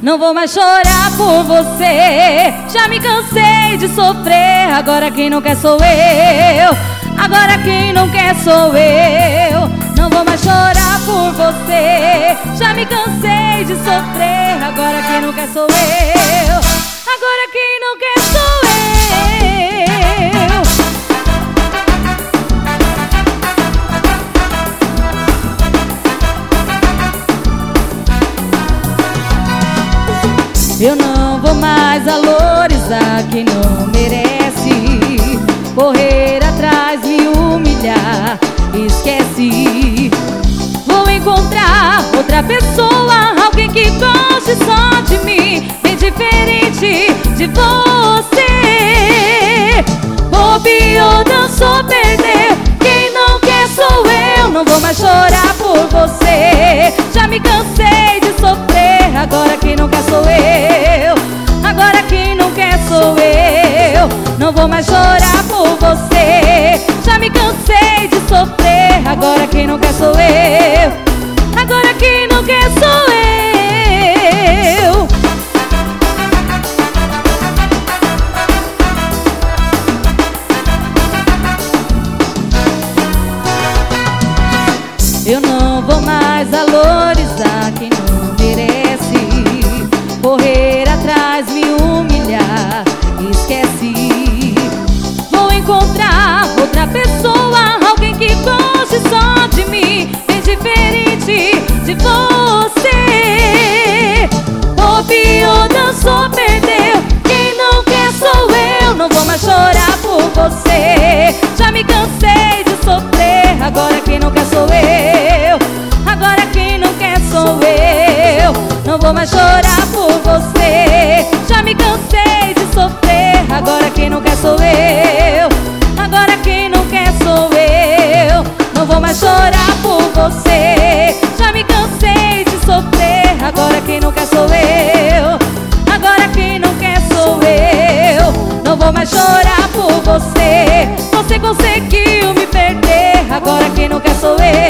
Não vou mais chorar por você. Já me cansei de sofrer. Agora quem não quer sou eu. Agora quem não quer sou eu. Não vou mais chorar por você. Já me cansei de sofrer. Agora quem não quer sou eu. Agora quem não quer sou eu. Eu não vou mais valorizar quem não merece. Correr atrás, me humilhar, esquece. Vou encontrar outra pessoa, alguém que goste só de mim, bem diferente de você. Bobe ou dançou, perdeu. Quem não quer sou eu. Não vou mais chorar por você. Já me cansei de sofrer. Agora quem não quer sou eu. Agora quem não quer sou eu. Não vou mais chorar por você. Já me cansei de sofrer. Agora quem não quer sou eu. Agora quem não quer sou eu. Eu não vou mais valorizar quem não merece. Correr atrás, me humilhar, esquece. Vou encontrar outra pessoa, alguém que goste só de mim, bem diferente de você. Bobeou, dançou, perdeu. Quem não quer sou eu. Não vou mais chorar por você. Já me cansei de sofrer. Agora quem não quer sou eu. Agora quem não quer sou eu. Não vou mais chorar por você. Já me cansei de sofrer. Agora quem não quer sou eu. Agora quem não quer sou eu. Não vou mais chorar por você. Já me cansei de sofrer. Agora quem não quer sou eu. Agora quem não quer sou eu. Não vou mais chorar por você. Você conseguiu me perder. Agora quem não quer sou eu.